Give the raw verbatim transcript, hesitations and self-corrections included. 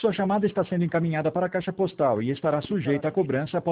Sua chamada está sendo encaminhada para a caixa postal e estará sujeita a cobrança após